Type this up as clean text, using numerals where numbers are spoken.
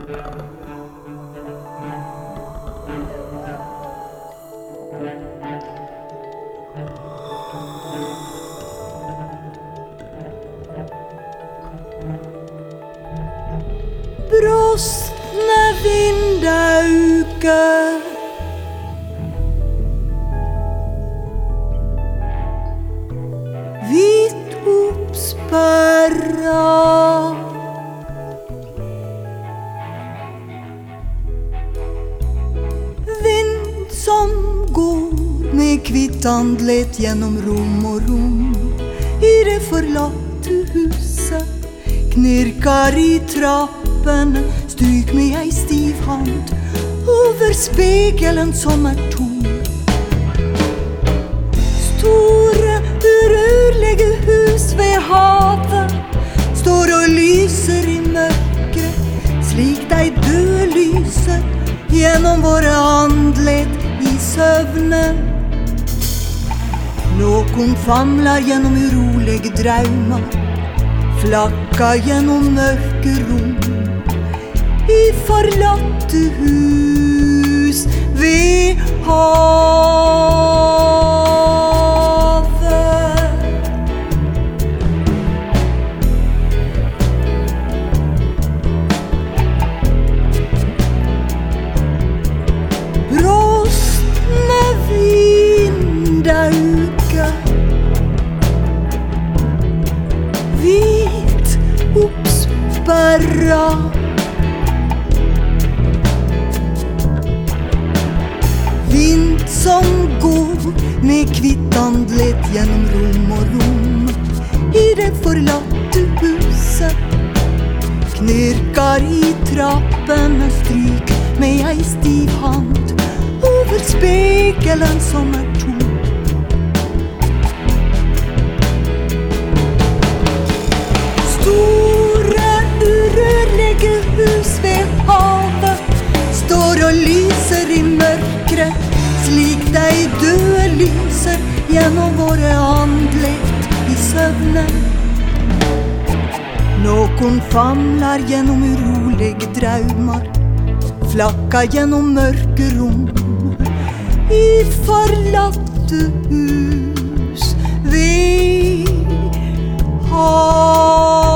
Brostne vindauke, hvit oppsperra, vind som går med kvitt andlet gjennom rom og rom, i det forlatte huset, knirker i trappene, stryk med ei stiv hand over spegelen som tom. Store, urørlige hus ved havet står og lyser i mørket, slik de døde lyser gjennom våre andlet i søvne. Noen famler gjennom urolige drømmer, flakka gjennom mørke rom, i forlatte hus ved havet. Brostne vindauke, hvit oppsperra, vind som går med kvitt andlet gjennom rom og rom, i det forlatte huset, knirker i trappene, stryk med ei stiv hand over spegelen som tom. Store, urørlige hus ved havet står og lyser i mørket, slik de døde lyser gjennom våre andlet i søvne. Noen famler gjennom urolige drømmer, flakka gjennom mørke rom, i forlatte hus ved havet.